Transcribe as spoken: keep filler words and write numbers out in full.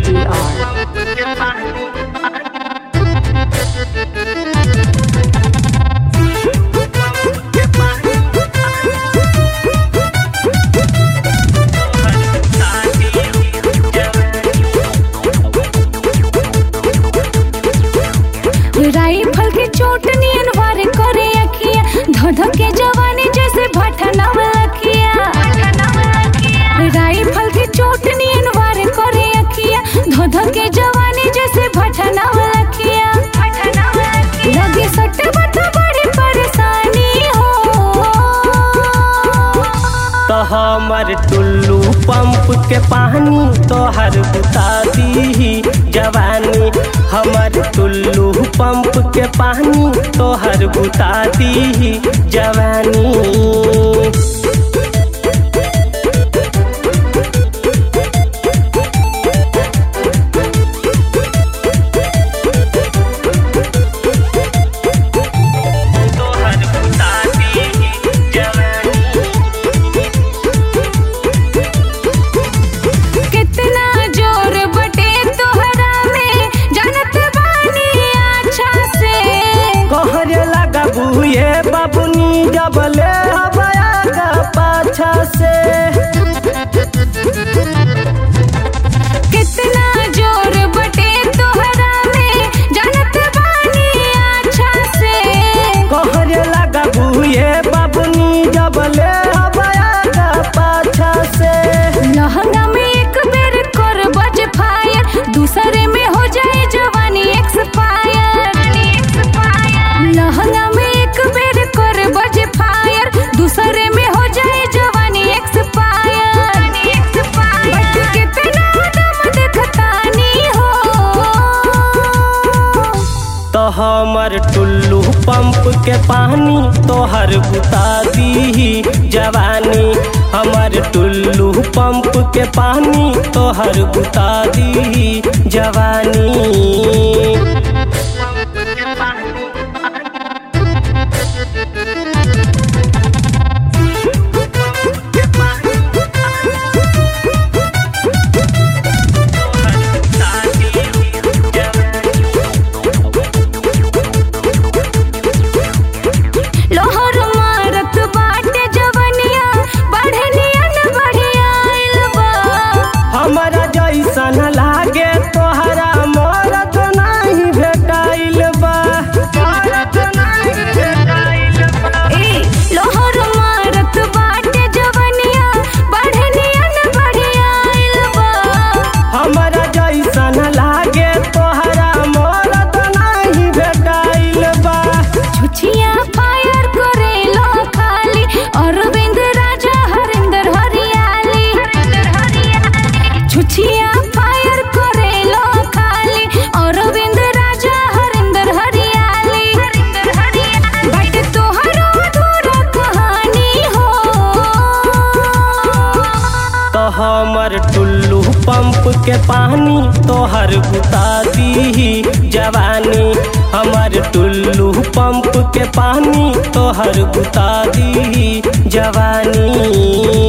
D R. Rifle की चोट नियन वार करे अखिया, धध के जवानी जैसे भटना लखिया। राइफल की चोट नियन वार करे अखिया, धध के जवानी जैसे भटना लखिया। लगे सट बट बड़ी परेशानी हो। तो हमर टुल्लू पंप के पानी तोहर बुता दी जवानी। हमर टुल्लू पंप के पानी तोहर बुता दी जवानी। ये बाबुनी जबले हवाया का पाछा से कितना जोर बटे तोहरा में जानत बानी अच्छा से। कहरे लगा बुए बाबुनी जबले हवाया का पाछा से। लहंगा में एक बेर कर बज फायर, दूसरे में हो जाए जवानी एक्सपायर। लहंगा में एक बेर कर बज फायर, दूसरे में हो जाए जवानी एक्सपायर। बट कितना दम देखतानी हो। तो हमर टुल्लू पंप के पानी तोहर बुता दी जवानी। हमर टुल्लू पंप के पानी तोहर बुता दी जवानी। लोहर मारत बाटे जवनिया, बढ़निया न बढ़िया आइल बा। हमरा जैसन लागे तोहरा मरद नहीं भेटाइल बा। ए लोहर मारत बाटे जवनिया, बढ़निया न बढ़िया आइल बा। हमरा जैसन लागे तोहरा मरद नहीं भेटाइल बा। छुछिया फायर करेलो खाली, अरविंद राजा हरिंदर हरियाली। छुछिया फायर करेलो खाली, अरविंद राजा हरिंदर हरियाली। बट तोहरो अधूरा कहानी हो। तो हमर टुल्लू पंप के पानी तोहर बुता दी जवानी। हमर टुल्लू पंप के पानी तोहर बुता दी जवानी।